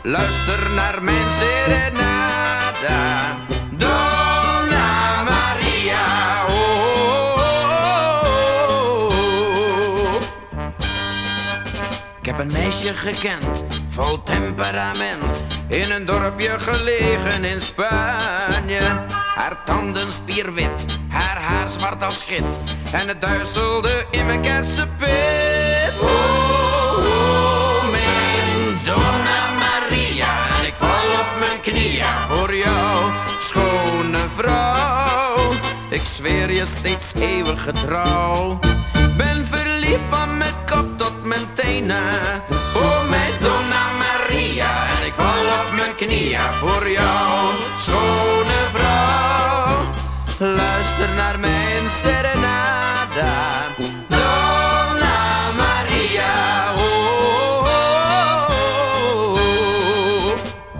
luister naar mijn serenata. Donna Maria, oh, oh, oh. Ik heb een meisje gekend, vol temperament, in een dorpje gelegen in Spanje. Haar tanden spierwit, haar haar zwart als git, en het duizelde in mijn kersenpit. Oh, oh, mijn Donna Maria, en ik val op mijn knieën voor jou, schone vrouw. Ik zweer je steeds eeuwig getrouw. Ben verliefd van mijn kop tot mijn tenen. Oh, mijn Donna Maria, en ik val op mijn knieën voor jou, schone vrouw. Luister naar mijn serenata. Donna Maria, oh, oh, oh, oh.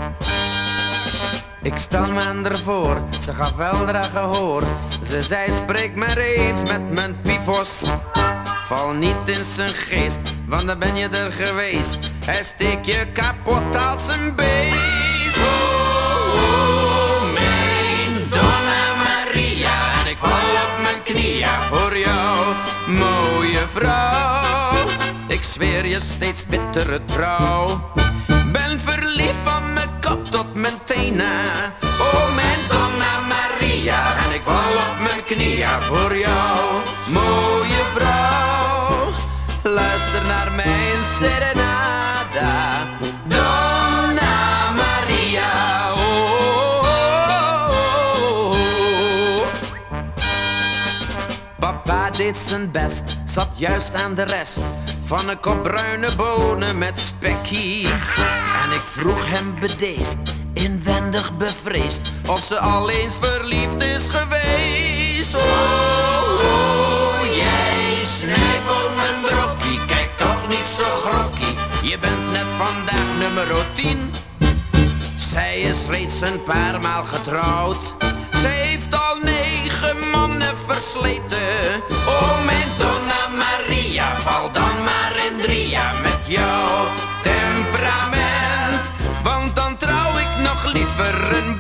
Ik stel me ervoor, ze gaf weldra gehoor. Ze zei, spreek maar eens met mijn piepos. Val niet in zijn geest, want dan ben je er geweest. Hij steekt je kapot als een beest. Oh, oh, mijn Donna Maria, en ik val op mijn knieën voor jou, mooie vrouw. Ik zweer je steeds bittere trouw. Ben verliefd van mijn kop tot mijn tenen. Oh, mijn Donna Maria, en ik val op mijn knieën voor jou, mooie vrouw. Luister naar mijn serenata. Donna Maria, oh, oh, oh, oh. Papa deed zijn best, zat juist aan de rest van een kop bruine bonen met spekkie. En ik vroeg hem bedeesd, inwendig bevreesd, of ze al eens verliefd is geweest. Oh, oh, jij snijdt op mijn brokkie, kijk toch niet zo grokkie. Je bent net vandaag nummer 10. Zij is reeds een paar maal getrouwd. Ze heeft al 9 mannen versleten. Oh, mijn Donna Maria, val dan maar in dria met jouw temperament. Want dan trouw ik nog liever een